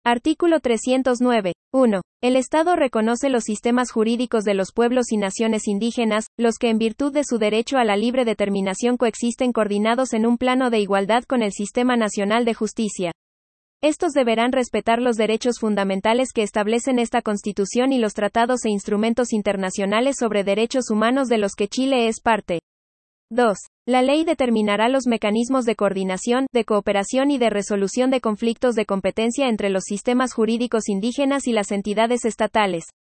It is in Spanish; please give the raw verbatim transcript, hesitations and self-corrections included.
Artículo trescientos nueve. uno. El Estado reconoce los sistemas jurídicos de los pueblos y naciones indígenas, los que en virtud de su derecho a la libre determinación coexisten coordinados en un plano de igualdad con el Sistema Nacional de Justicia. Estos deberán respetar los derechos fundamentales que establecen esta Constitución y los tratados e instrumentos internacionales sobre derechos humanos de los que Chile es parte. dos. La ley determinará los mecanismos de coordinación, de cooperación y de resolución de conflictos de competencia entre los sistemas jurídicos indígenas y las entidades estatales.